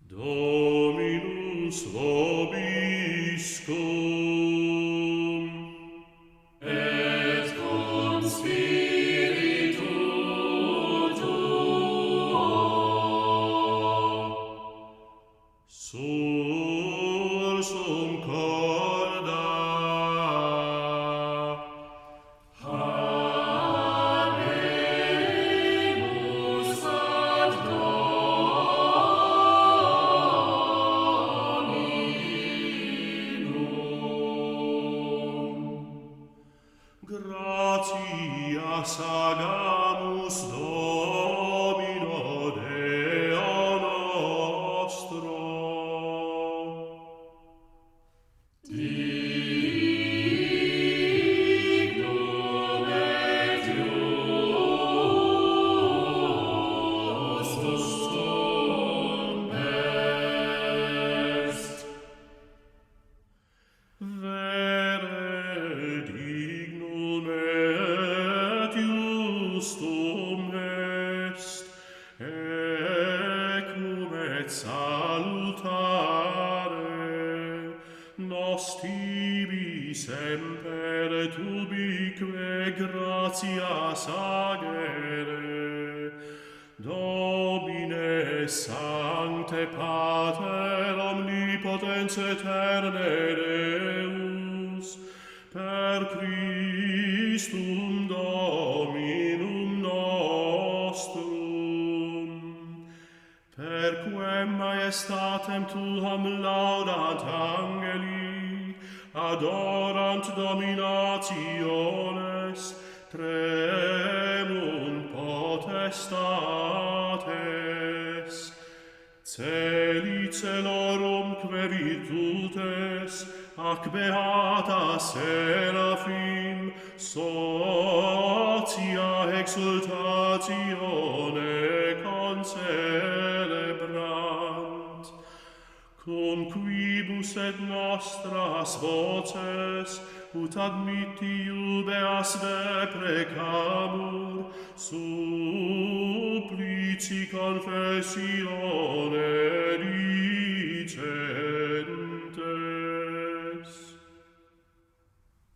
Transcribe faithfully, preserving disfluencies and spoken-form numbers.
Dominus vobiscum. Et cum spiritu tuo. Sursum corda. Habemus ad Dominum. Gratias agamus Domino Deo nostro. Dignum et justum est. Vere dignum et justum est, ecum et salutare, nos tibi semper tubique gratias agere, Domine Sancte Pater Omnipotens Aeterne Deus, per Christum Dominum nostrum, per quem majestatem tuam laudant angeli, adorant dominationes, tremunt potestates, celi celorum que virtutes, ac beata seraphim, socia exultatione concelebrant, cum quibus et nostras voces, ut admitti iubeas deprecamur, supplici confessione dicere.